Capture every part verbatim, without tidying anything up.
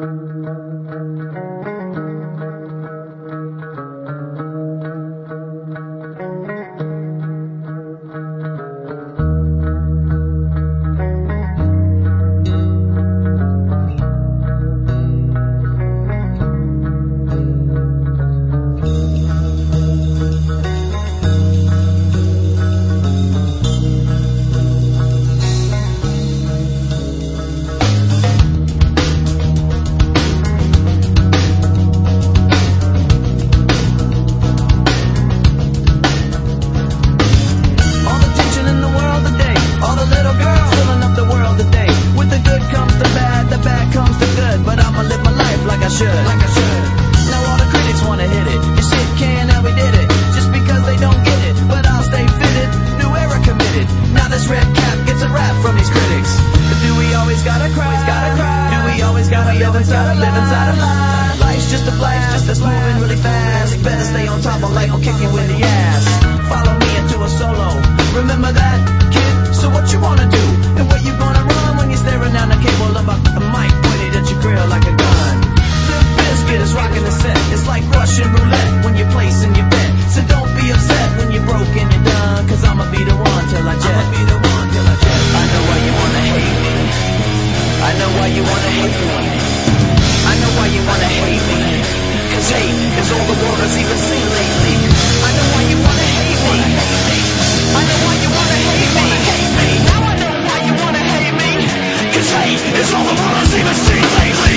live inside, live inside a lie. Life's just a flash, just that's moving really fast. Better stay on top or life will kick you in the ass. Follow me into a solo, remember that, kid? So what you wanna do, and where you gonna run when you're staring down the cable of a, a mic pointed at your grill like a gun? Limp Bizkit is rocking the set, it's like Russian roulette when you're placing your bet. So don't be upset when you're broke and you're done, cause I'ma be the one till I jet. I'ma be the one till I jet. I know why you wanna hate me, I know why you wanna hate me, I know why you wanna hate me, cause hate is all the world has even seen lately. I know why you wanna hate me, I know why you wanna hate me, now I know why you wanna hate me, cause hate is all the world has even seen lately.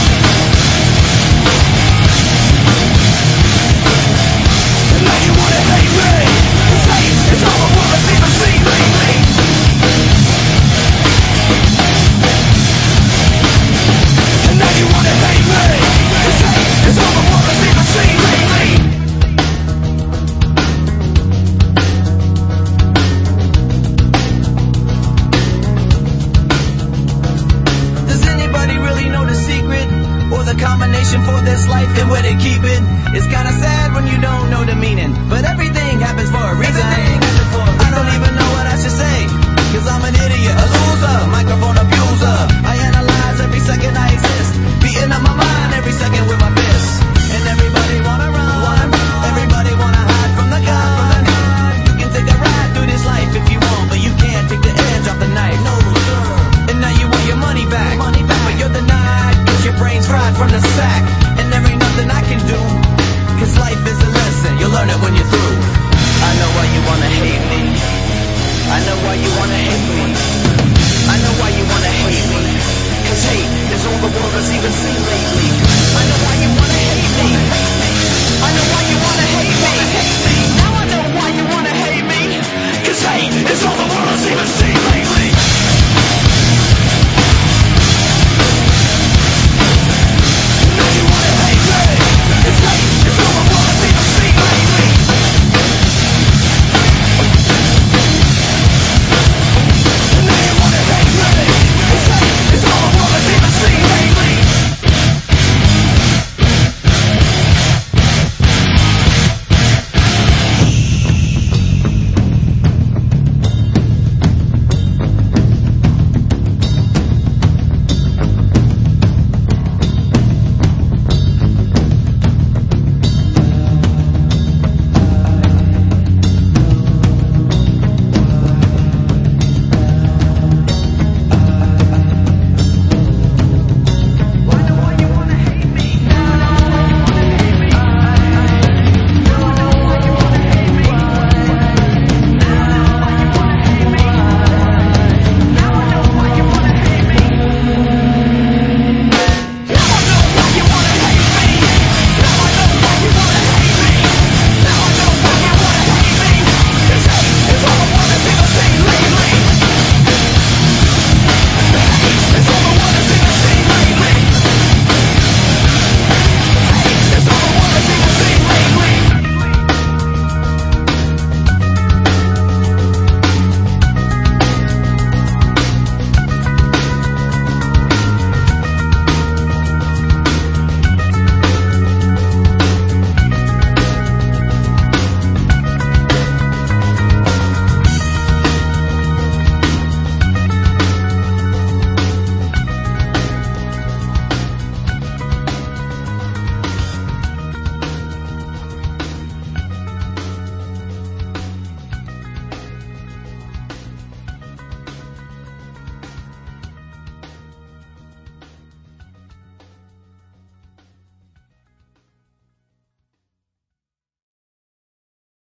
And now you wanna hate me, cause hate is all the world has even seen lately. And now you wanna hate me, cause hate is all the world has even seen lately. Does anybody really know the secret, or the combination for this life and where they keep it? It's kinda sad when you don't know the meaning, but everything happens for a reason. I don't even know what I should say, cause I'm an idiot, a loser, microphone abuse.